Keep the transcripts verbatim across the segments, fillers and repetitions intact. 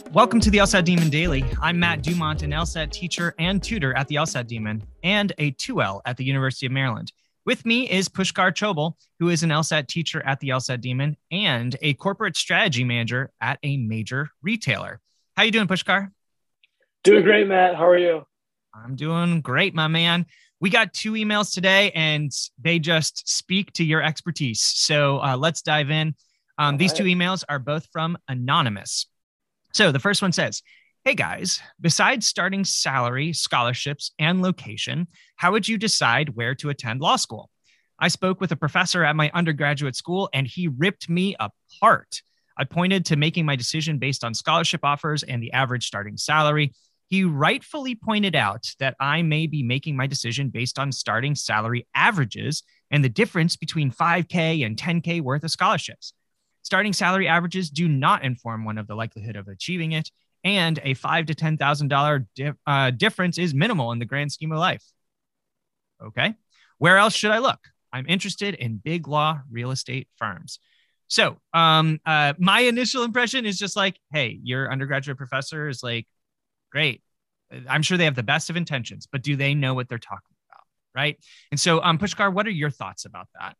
Welcome to the LSAT Demon Daily. I'm Matt Dumont, an LSAT teacher and tutor at the LSAT Demon and a two L at the University of Maryland. With me is Pushkar Chobal, who is an LSAT teacher at the LSAT Demon and a corporate strategy manager at a major retailer. How you doing, Pushkar? Doing great, Matt. How are you? I'm doing great, my man. We got two emails today, and they just speak to your expertise. So uh, let's dive in. Um, these right. two emails are both from Anonymous. So the first one says, hey guys, besides starting salary, scholarships, and location, how would you decide where to attend law school? I spoke with a professor at my undergraduate school and he ripped me apart. I pointed to making my decision based on scholarship offers and the average starting salary. He rightfully pointed out that I may be making my decision based on starting salary averages and the difference between five K and ten K worth of scholarships. Starting salary averages do not inform one of the likelihood of achieving it, and a five to ten thousand dollar di- uh, difference is minimal in the grand scheme of life. Okay, where else should I look? I'm interested in big law real estate firms. So, um, uh, my initial impression is just like, hey, your undergraduate professor is like, great. I'm sure they have the best of intentions, but do they know what they're talking about, right? And so, um, Pushkar, what are your thoughts about that?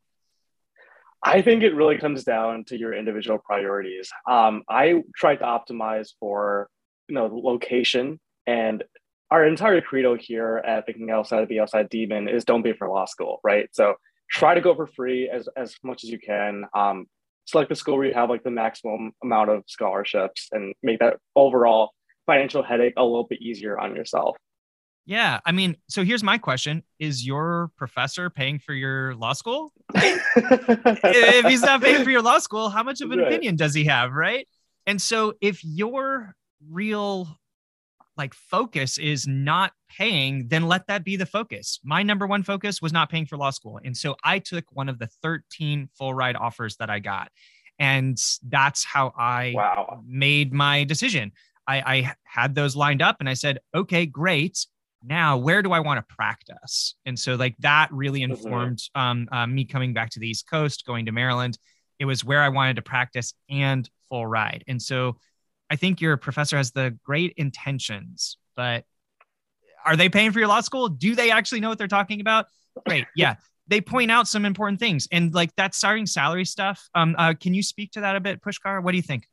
I think it really comes down to your individual priorities. Um, I try to optimize for, you know, location, and our entire credo here at Thinking Outside of the LSAT Demon is don't pay for law school, right? So try to go for free as, as much as you can. Um, select the school where you have like the maximum amount of scholarships and make that overall financial headache a little bit easier on yourself. Yeah. I mean, so here's my question. Is your professor paying for your law school? If he's not paying for your law school, how much of an right. opinion does he have, right? And so if your real like focus is not paying, then let that be the focus. My number one focus was not paying for law school. And so I took one of the thirteen full ride offers that I got. And that's how I wow. made my decision. I, I had those lined up and I said, okay, great. Now, where do I want to practice? And so like that really informed um, uh, me coming back to the East Coast, going to Maryland. It was where I wanted to practice and full ride. And so I think your professor has the great intentions, but are they paying for your law school? Do they actually know what they're talking about? Great. Yeah. They point out some important things. And like that starting salary stuff. Um, uh, can you speak to that a bit, Pushkar? What do you think?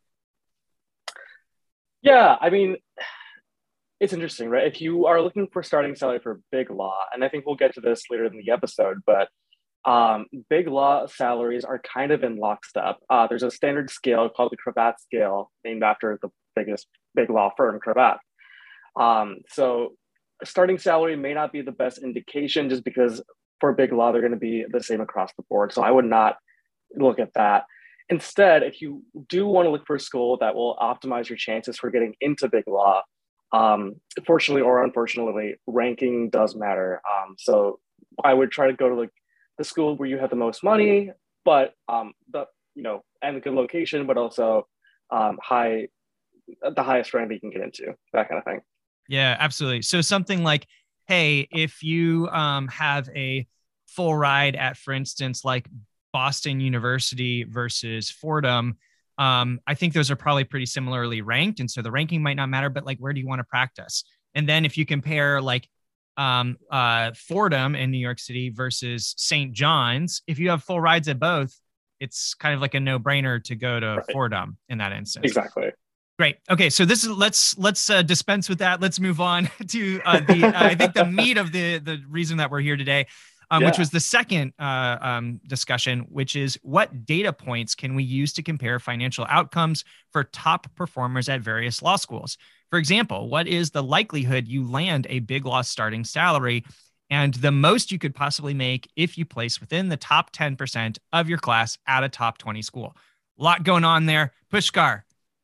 Yeah, I mean, it's interesting, right? If you are looking for starting salary for big law, and I think we'll get to this later in the episode, but um, big law salaries are kind of in lockstep. Uh, there's a standard scale called the Cravath scale, named after the biggest big law firm, Cravath. Um, so starting salary may not be the best indication just because for big law, they're going to be the same across the board. So I would not look at that. Instead, if you do want to look for a school that will optimize your chances for getting into big law, um, fortunately or unfortunately, ranking does matter. Um, so I would try to go to like the school where you have the most money, but um, the you know and a good location, but also um, high the highest rank that you can get into, that kind of thing. Yeah, absolutely. So something like, hey, if you um, have a full ride at, for instance, like Boston University versus Fordham, um, I think those are probably pretty similarly ranked. And so the ranking might not matter, but like, where do you want to practice? And then if you compare like um, uh, Fordham in New York City versus Saint John's, if you have full rides at both, it's kind of like a no brainer to go to right. Fordham in that instance. Exactly. Great. Okay. So this is, let's, let's uh, dispense with that. Let's move on to uh, the, uh, I think the meat of the, the reason that we're here today. Um, yeah. Which was the second uh, um, discussion, which is what data points can we use to compare financial outcomes for top performers at various law schools? For example, what is the likelihood you land a big law starting salary and the most you could possibly make if you place within the top ten percent of your class at a top twenty school? A lot going on there. Pushkar,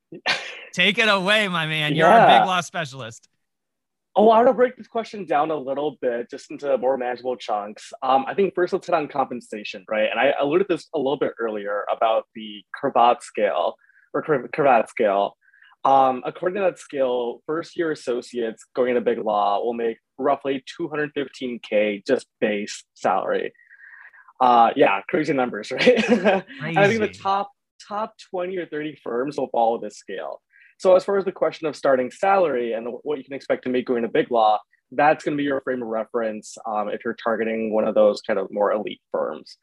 take it away, my man. You're yeah. our big law specialist. Oh, I want to break this question down a little bit, just into more manageable chunks. Um, I think first let's hit on compensation, right? And I alluded to this a little bit earlier about the Cravath scale or Cravath scale. Um, according to that scale, first year associates going into big law will make roughly two hundred fifteen K just base salary. Uh, yeah, crazy numbers, right? Crazy. I think the top top twenty or thirty firms will follow this scale. So as far as the question of starting salary and what you can expect to make going to Big Law, that's going to be your frame of reference um, if you're targeting one of those kind of more elite firms.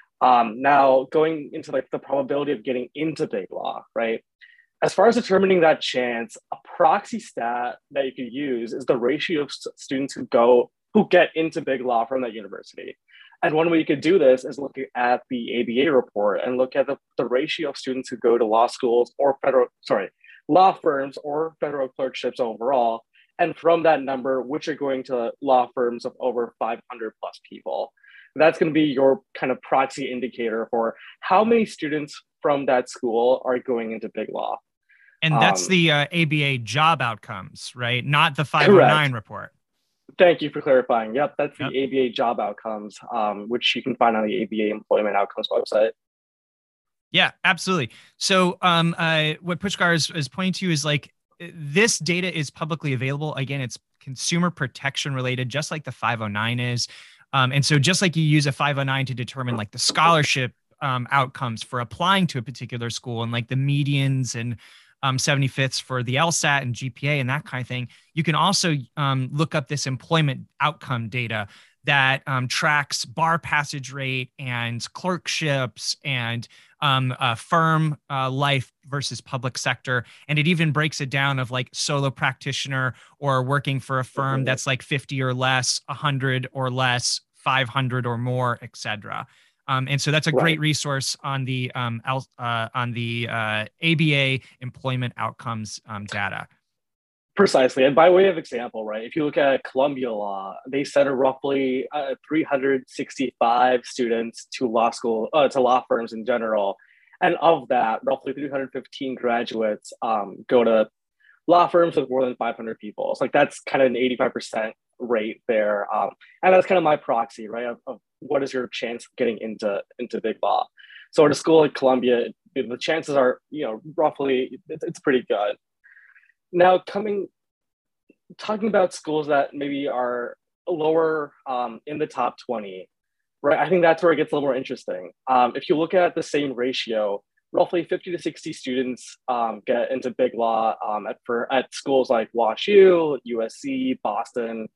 Um, now, going into like the probability of getting into Big Law, right? As far as determining that chance, a proxy stat that you could use is the ratio of st- students who go who get into Big Law from that university. And one way you could do this is look at the A B A report and look at the, the ratio of students who go to law schools or federal, sorry, law firms or federal clerkships overall. And from that number, which are going to law firms of over five hundred plus people. That's going to be your kind of proxy indicator for how many students from that school are going into Big Law. And that's Um, the uh, A B A job outcomes, right? Not the five oh nine correct. report. Thank you for clarifying. Yep, that's the Yep. A B A job outcomes, um, which you can find on the A B A employment outcomes website. Yeah, absolutely. So um, uh, what Pushkar is, is pointing to is like, this data is publicly available. Again, it's consumer protection related, just like the five oh nine is. Um, and so just like you use a five oh nine to determine like the scholarship um, outcomes for applying to a particular school and like the medians and um, seventy-fifths for the LSAT and G P A and that kind of thing, you can also um, look up this employment outcome data that um, tracks bar passage rate and clerkships and um, uh, firm uh, life versus public sector. And it even breaks it down of like solo practitioner or working for a firm that's like fifty or less, one hundred or less, five hundred or more, et cetera. Um, and so that's a Right. great resource on the um, uh, on the uh, A B A employment outcomes um, data. Precisely. And by way of example, right, if you look at Columbia Law, they sent roughly uh, three hundred sixty-five students to law school, uh, to law firms in general. And of that, roughly three hundred fifteen graduates um, go to law firms with more than five hundred people. So like that's kind of an eighty-five percent rate there. Um, and that's kind of my proxy, right, of, of what is your chance of getting into, into Big Law. So at a school like Columbia, the chances are, you know, roughly, it's, it's pretty good. Now, coming, talking about schools that maybe are lower um, in the top twenty, right? I think that's where it gets a little more interesting. Um, if you look at the same ratio, roughly fifty to sixty students um, get into Big Law um, at, for, at schools like WashU, U S C, Boston.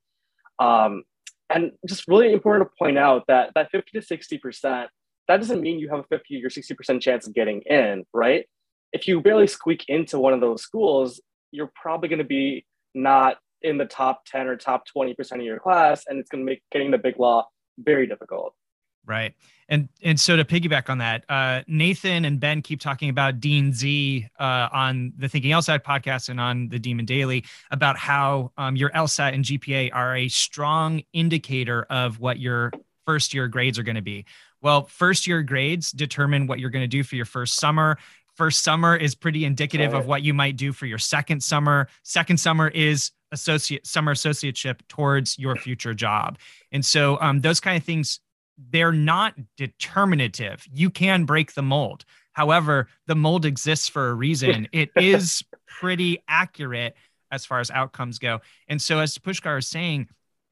Um, and just really important to point out that that fifty to sixty percent, that doesn't mean you have a fifty or sixty percent chance of getting in, right? If you barely squeak into one of those schools, you're probably going to be not in the top ten or top twenty percent of your class, and it's going to make getting the Big Law very difficult. Right. And and so to piggyback on that, uh, Nathan and Ben keep talking about Dean Z uh, on the Thinking LSAT podcast and on the Demon Daily about how um, your LSAT and G P A are a strong indicator of what your first year grades are going to be. Well, first year grades determine what you're going to do for your first summer. First summer is pretty indicative Right. of what you might do for your second summer. Second summer is associate summer associateship towards your future job. And so um, those kind of things, they're not determinative. You can break the mold. However, the mold exists for a reason. It is pretty accurate as far as outcomes go. And so as Pushkar is saying,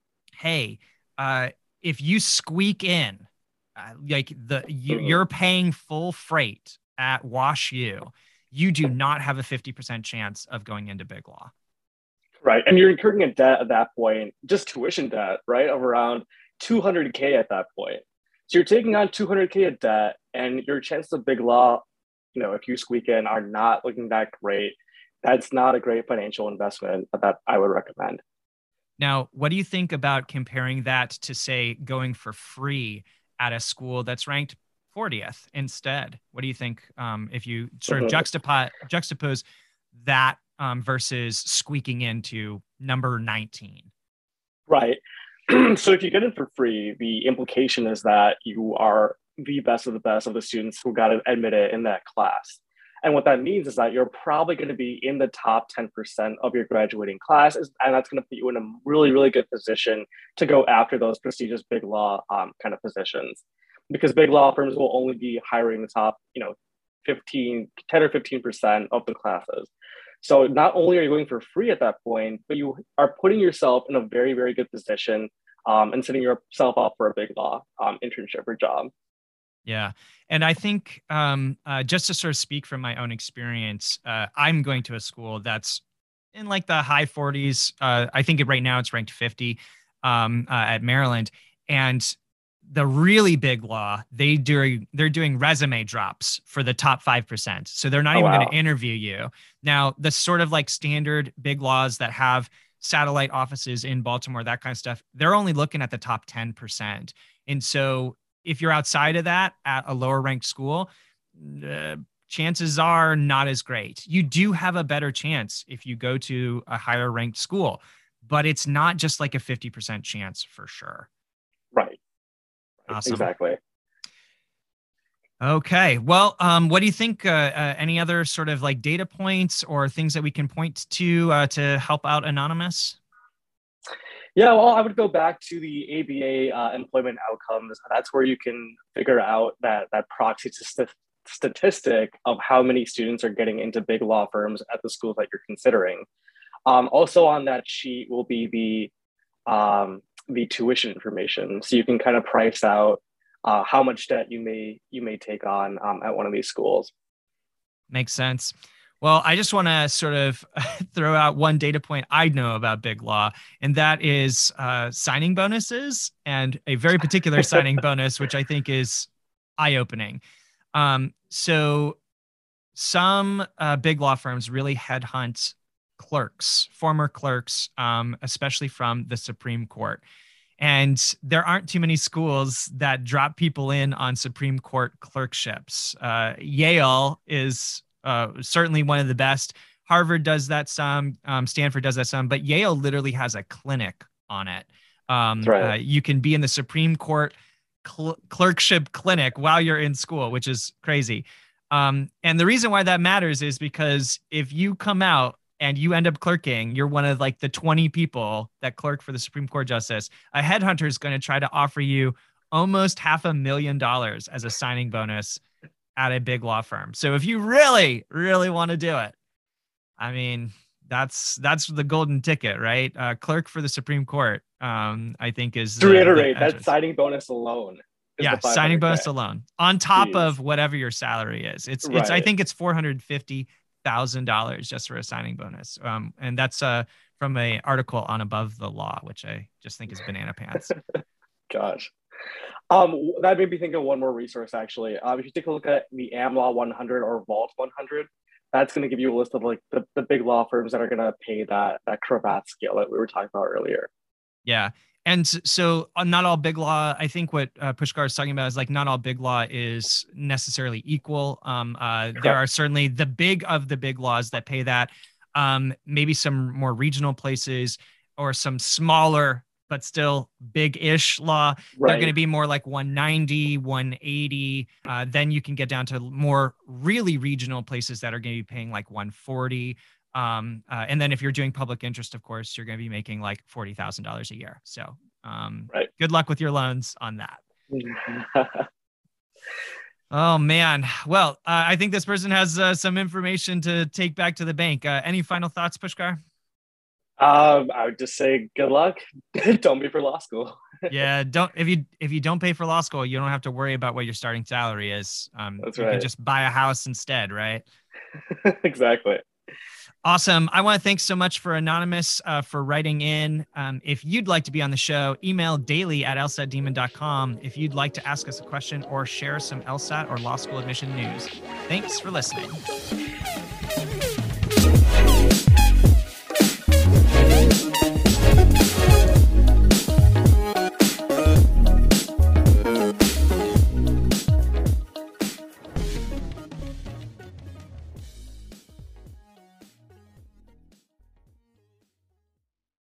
hey, uh, if you squeak in, uh, like the you, Mhm. you're paying full freight at WashU, you do not have a fifty percent chance of going into Big Law. Right. And you're incurring a debt at that point, just tuition debt, right, of around two hundred K at that point. So you're taking on two hundred K of debt, and your chances of Big Law, you know, if you squeak in, are not looking that great. That's not a great financial investment that I would recommend. Now, what do you think about comparing that to, say, going for free at a school that's ranked fortieth instead? What do you think um, if you sort of Mhm. juxtapose, juxtapose that um, versus squeaking into number nineteen? Right. So if you get it for free, the implication is that you are the best of the best of the students who got admitted in that class. And what that means is that you're probably going to be in the top ten percent of your graduating class. And that's going to put you in a really, really good position to go after those prestigious Big Law um, kind of positions. Because big law firms will only be hiring the top, you know, fifteen, ten or fifteen percent of the classes. So not only are you going for free at that point, but you are putting yourself in a very, very good position um, and setting yourself up for a Big Law um, internship or job. Yeah. And I think um, uh, just to sort of speak from my own experience, uh, I'm going to a school that's in like the high forties. Uh, I think it, right now it's ranked fifty um, uh, at Maryland. And the really big law, they do they're doing resume drops for the top five percent. So they're not Oh, even going to wow. interview you. Now, the sort of like standard big laws that have satellite offices in Baltimore, that kind of stuff, they're only looking at the top ten percent. And so if you're outside of that at a lower ranked school, uh, chances are not as great. You do have a better chance if you go to a higher ranked school, but it's not just like a fifty percent chance for sure. Right. Awesome. Exactly. Okay. Well, um, what do you think? Uh, uh, any other sort of like data points or things that we can point to uh, to help out Anonymous? Yeah, well, I would go back to the A B A uh, employment outcomes. That's where you can figure out that that proxy st- statistic of how many students are getting into big law firms at the schools that you're considering. Um, also on that sheet will be the um, the tuition information, so you can kind of price out uh, how much debt you may you may take on um, at one of these schools. Makes sense. Well, I just want to sort of throw out one data point I know about Big Law, and that is uh, signing bonuses, and a very particular signing bonus, which I think is eye-opening. Um, so some uh, big law firms really headhunt clerks, former clerks, um, especially from the Supreme Court. And there aren't too many schools that drop people in on Supreme Court clerkships. Uh, Yale is uh, certainly one of the best. Harvard does that some. Um, Stanford does that some. But Yale literally has a clinic on it. Um, That's right. uh, you can be in the Supreme Court cl- clerkship clinic while you're in school, which is crazy. Um, and the reason why that matters is because if you come out and you end up clerking, you're one of like the twenty people that clerk for the Supreme Court justice, a headhunter is going to try to offer you almost half a million dollars as a signing bonus at a big law firm. So if you really, really want to do it, I mean, that's that's the golden ticket, right? Uh, clerk for the Supreme Court, um, I think is To the, reiterate, the that entrance. signing bonus alone is Yeah, the signing five hundred K. bonus alone on top Jeez. of whatever your salary is. It's it's I Right. think it's four hundred fifty thousand dollars just for a signing bonus. Um, and that's uh from a article on Above the Law, which I just think is banana pants. Gosh. Um, that made me think of one more resource actually. Um, if you take a look at the AmLaw one hundred or Vault one hundred, that's going to give you a list of like the, the big law firms that are going to pay that that Cravath scale that we were talking about earlier. Yeah. And so uh, not all big law, I think what uh, Pushkar is talking about is like not all big law is necessarily equal. Um, uh, there are certainly the big of the big laws that pay that. Um, maybe some more regional places or some smaller but still big-ish law. Right. They're going to be more like one ninety, one eighty. Uh, then you can get down to more really regional places that are going to be paying like one forty. Um, uh, and then if you're doing public interest, of course, you're going to be making like forty thousand dollars a year. So um, right. Good luck with your loans on that. Oh, man. Well, uh, I think this person has uh, some information to take back to the bank. Uh, any final thoughts, Pushkar? Um, I would just say good luck. Don't be for law school. Yeah, don't if you if you don't pay for law school, you don't have to worry about what your starting salary is. Um, That's you right. can just buy a house instead, right? Exactly. Awesome. I want to thank so much for Anonymous uh, for writing in. Um, if you'd like to be on the show, email daily at lsat demon dot com if you'd like to ask us a question or share some LSAT or law school admission news. Thanks for listening.